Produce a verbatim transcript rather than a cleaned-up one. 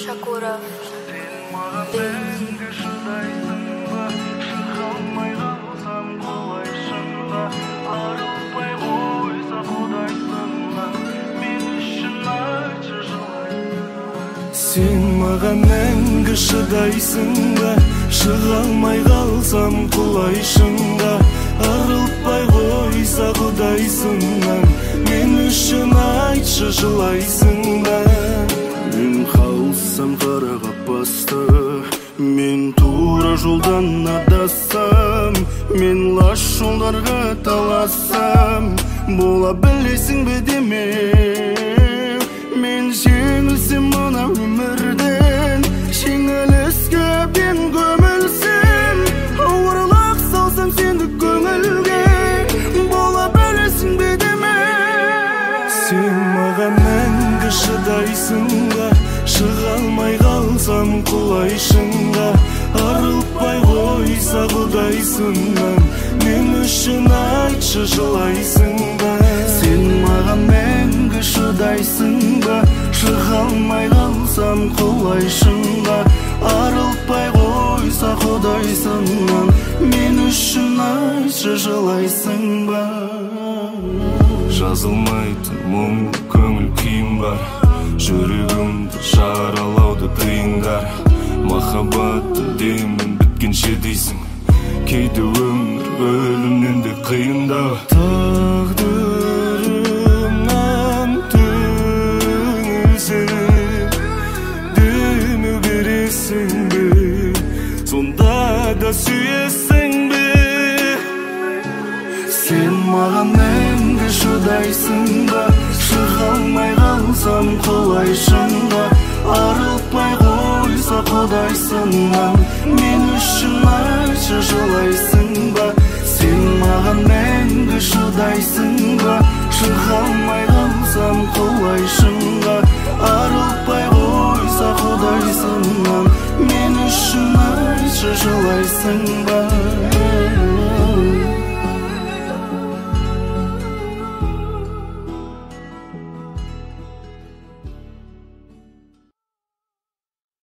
Шакуров. Sen mаған мәңгі шыдайсың ба, шыға алмай қалсам құлайшыңда. Арылтпай қойса құдайсыңнан, мен үшін айтшы жылайсың ба. Мен қалсам қара қапасты, мен тура жолдан адассам, мен лас жолдарға талассам, бола білесің бе деме. Мен жеңілсем мына өмірден, жеңіліске мен көмілсем, ауырлық салсам сенді көңілге, бола білесің бе деме. Сен маған мәңгі шыдайсың ба, шыға алмай қалсам құлайшыңда. Арылтпай қойса құдайсыңнан, мен үшін айтшы жылайсың ба. Сен маған мәңгі шыдайсың ба, шыға алмай қалсам құлайшыңда. Арылтпай қойса құдайсыңнан, мен үшін айтшы жылайсың ба. Жазылмайтын мұң көңіл күйім бар, жүрегімді жаралауды тыйыңдар. Махаббатты демін біткенше дейсің, кейде өмір өлімнен де қиындау. Тағдырымнан түңілсем, демеу бересің бе, сонда да сүйесің бе. Сен маған мәңгі шыдайсың ба, шыға алмай қалсам құлайшыңда. Арылтпай қойса құдайсыңнан, мен үшін айтшы жылайсың ба. Сен маған мәңгі шыдайсың ба, шыға алмай қалсам құлайшыңда. Арылтпай қойса құдайсыңнан, мен үшін айтшы жылайсың ба.